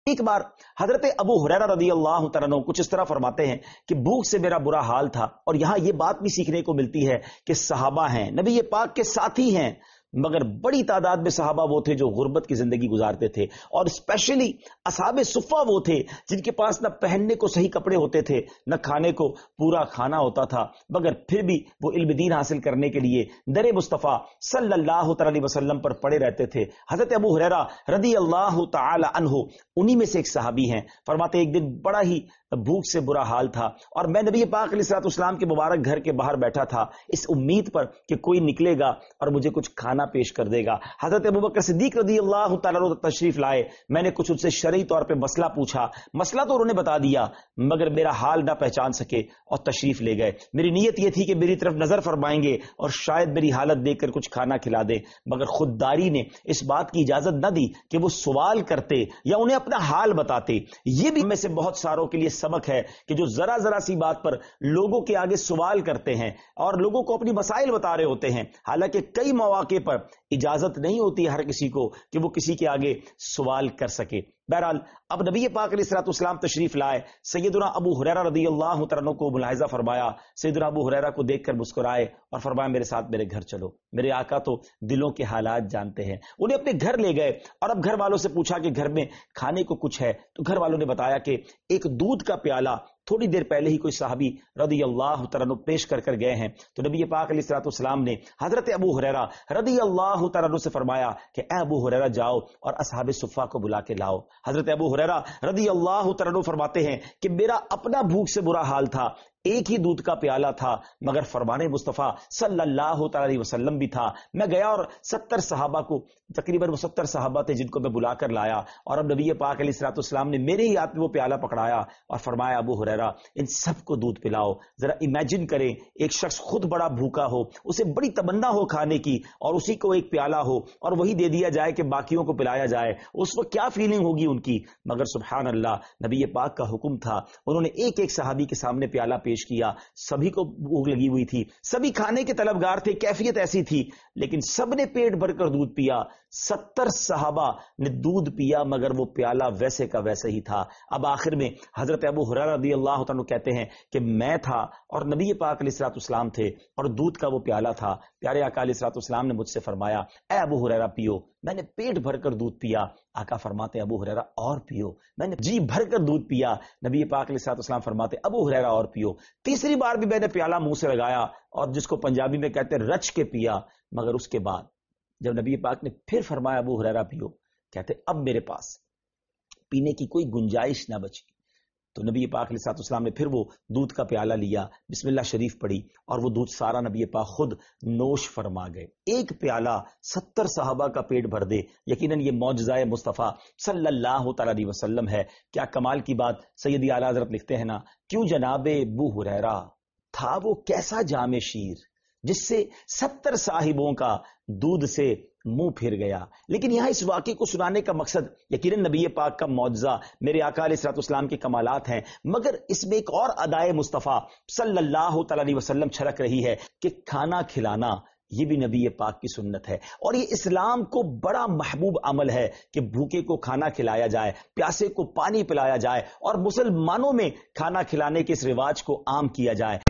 ایک बार हजरत अबू हुरैरा रदी अल्लाह तआला अन्हु कुछ इस तरह फरमाते हैं कि भूख से मेरा बुरा हाल था। और यहां यह बात भी सीखने को मिलती है कि सहाबा हैं, नबी ये पाक के साथी हैं, मगर बड़ी तादाद में सहाबा वो थे जो गुर्बत की जिंदगी गुजारते थे। और स्पेशली असहाबे सुफ़ा वो थे जिनके पास न पहनने को सही कपड़े होते थे, न खाने को पूरा खाना होता था, मगर फिर भी वो इल्म दीन हासिल करने के लिए दरे मुस्तफ़ा सल्लल्लाहु अलैहि वसल्लम पर पड़े रहते थे। हजरत अबू हुरैरा रदी अल्लाह तआला अन्हु उन्हीं में से एक सहाबी हैं। फरमाते एक दिन बड़ा ही भूख से बुरा हाल था और मैं नबी पाक अलैहिस्सलाम के मुबारक घर के बाहर बैठा था इस उम्मीद पर कि कोई निकलेगा और मुझे कुछ खाना पेश कर देगा। हजरत अबू बकर सिद्दीक रज़ी अल्लाह तआला अन्हु तशरीफ लाए। मैंने कुछ उनसे शरई तौर पे मसला पूछा, मसला तो उन्होंने बता दिया मगर मेरा हाल ना पहचान सके और तशरीफ ले गए। मेरी नीयत यह थी कि मेरी तरफ नजर फरमाएंगे और शायद मेरी हालत देखकर कुछ खाना खिला दे, मगर खुददारी ने इस बात की इजाजत न दी कि वो सवाल करते या उन्हें अपना हाल बताते। ये भी में से बहुत सारों के लिए सबक है कि जो जरा जरा सी बात पर लोगों के आगे सवाल करते हैं और लोगों को अपनी मसाइल बता रहे होते हैं, हालांकि कई मौके पर इजाजत नहीं होती हर किसी को कि वो किसी के आगे सवाल कर सके। बहरहाल अब नबी पाक अलैहिस्सलाम तशरीफ लाए, सैयदना अबू हुरैरा रज़ी अल्लाह तआला अन्हु को मुलाहिजा फरमाया। सैयदना अबू हुरैरा को देखकर मुस्कुराए और फरमाया मेरे साथ मेरे घर चलो। मेरे आका तो दिलों के हालात जानते हैं। उन्हें अपने घर ले गए और अब घर वालों से पूछा कि घर में खाने को कुछ है, तो घर वालों ने बताया कि एक दूध का प्याला थोड़ी देर पहले ही कोई साहबी रज़ी अल्लाह तआला अन्हु पेश कर गए हैं। तो नबी पाक अलैहिस्सलाम ने हजरत अबू हुरैरा रज़ी अल्लाह तआला अन्हु से फरमाया कि ए अबू हुरैरा जाओ और असहाबे सुफ़ा को बुला के लाओ। हजरत अबू हुरैरा रज़ी अल्लाह तआला अन्हु फरमाते हैं कि मेरा अपना भूख से बुरा हाल था, एक ही दूध का प्याला था, मगर फरमाने मुस्तफ़ा सल्लल्लाहु अलैहि वसल्लम भी था। मैं गया और 70 सहाबा को, तकरीबन वो 70 सहाबा थे जिनको मैं बुला कर लाया और अब नबी पाक अलैहिस्सलाम ने मेरे ही हाथ में वो प्याला पकड़ाया और फरमाया अबू हुरैरा इन सबको दूध पिलाओ। जरा इमेजिन करें एक शख्स खुद बड़ा भूखा हो, उसे बड़ी तमन्ना हो खाने की और उसी को एक प्याला हो और वही दे दिया जाए कि बाकियों को पिलाया जाए, उस वक्त क्या फीलिंग होगी उनकी। मगर सुभान अल्लाह, नबी पाक का हुक्म था, उन्होंने एक एक सहाबी के सामने प्याला पेश किया। सभी को भूख लगी हुई थी, सभी खाने के तलबगार थे, कैफियत ऐसी थी, लेकिन सबने पेट भरकर दूध पिया। 70 सहाबा ने दूध पिया मगर वो प्याला वैसे का वैसे ही था। अब आखिर में हजरत अबू हुरैरा रज़ी अल्लाह तआला कहते हैं कि मैं था और नबी पाक अलैहिस्सलाम थे और दूध का वो प्याला था। प्यारे आका अलैहिस्सलाम ने मुझसे फरमाया ए अबू हुरैरा पियो। मैंने पेट भरकर दूध पिया। आका फरमाते अबू हुरैरा और पियो। मैंने जी भरकर दूध पिया। नबी पाक अलैहिस्सलाम फरमाते अबू हुरैरा और पियो। तीसरी बार भी मैंने प्याला मुंह से लगाया और जिसको पंजाबी में कहते हैं रच के पिया। मगर उसके बाद जब नबी पाक ने फिर फरमाया अबू हुरैरा पियो, कहते अब मेरे पास पीने की कोई गुंजाइश ना बची। तो नबी पाक अलैहिस्सलाम ने फिर वो दूध का प्याला लिया, बिस्मिल्लाह शरीफ पढ़ी और वो दूध सारा नबी पाक खुद नोश फरमा गए। एक प्याला 70 सहाबा का पेट भर दे, यकीनन ये मौजज़ाए मुस्तफ़ा सल्लल्लाहु अलैहि वसल्लम है। क्या कमाल की बात। सैयदी आला हज़रत लिखते हैं ना, क्यों जनाबे अबू हुरैरा था वो कैसा जामे शीर जिससे 70 साहिबों का दूध से मुंह फिर गया। लेकिन यहां इस वाक़े को सुनाने का मकसद यकीनन नबी पाक का मौजज़ा, मेरे आका अलैहिस्सलाम के कमालात हैं, मगर इसमें एक और अदाए मुस्तफ़ा सल्लल्लाहु अलैहि वसल्लम छलक रही है कि खाना खिलाना ये भी नबी पाक की सुन्नत है और ये इस्लाम को बड़ा महबूब अमल है कि भूखे को खाना खिलाया जाए, प्यासे को पानी पिलाया जाए और मुसलमानों में खाना खिलाने के इस रिवाज को आम किया जाए।